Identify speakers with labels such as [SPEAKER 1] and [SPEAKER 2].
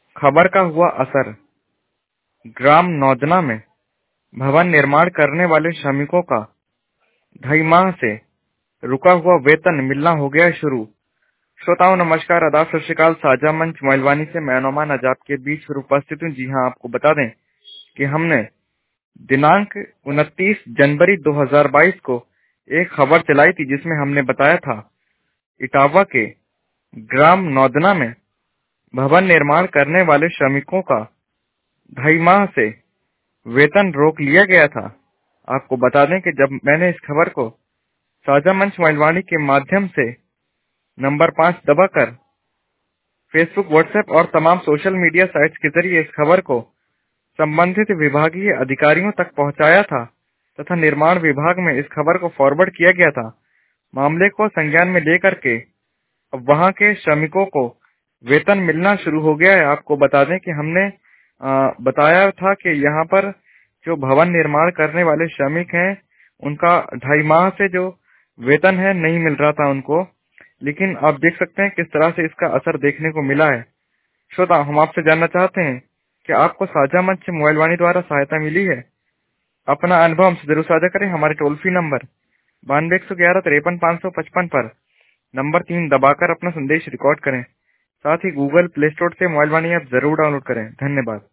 [SPEAKER 1] खबर का हुआ असर। ग्राम नौदना में भवन निर्माण करने वाले श्रमिकों का 2.5 माह से रुका हुआ वेतन मिलना हो गया शुरू। श्रोताओं नमस्कार, आदाब, सत श्री अकाल। साझा मंच मोइलवानी से मैं नौमान आज आपके बीच फिर उपस्थित हूँ। जी हाँ, आपको बता दें कि हमने दिनांक 29 जनवरी 2022 को एक खबर चलाई थी जिसमें हमने बताया था इटावा के ग्राम नौदना में भवन निर्माण करने वाले श्रमिकों का 2.5 माह से वेतन रोक लिया गया था। आपको बता दें कि जब मैंने इस खबर को साझा मंच मोइलवानी के माध्यम से नंबर 5 दबाकर फेसबुक, व्हाट्सएप और तमाम सोशल मीडिया साइट्स के जरिए इस खबर को संबंधित विभागीय अधिकारियों तक पहुंचाया था तथा निर्माण विभाग में इस खबर को फॉरवर्ड किया गया था। मामले को संज्ञान में लेकर के अब वहां के श्रमिकों को वेतन मिलना शुरू हो गया है। आपको बता दें कि हमने बताया था कि यहाँ पर जो भवन निर्माण करने वाले श्रमिक हैं उनका 2.5 माह से जो वेतन है नहीं मिल रहा था उनको, लेकिन आप देख सकते हैं किस तरह से इसका असर देखने को मिला है। श्रोता, हम आपसे जानना चाहते हैं कि आपको साझा मंच मोइलवानी द्वारा सहायता मिली है? अपना अनुभव हमसे जरूर साझा करें। हमारे टोल फ्री नंबर 9211 53 555 पर नंबर 3 दबाकर अपना संदेश रिकॉर्ड करें। साथ ही गूगल प्ले स्टोर से मोइलवानी ऐप जरूर डाउनलोड करें। धन्यवाद।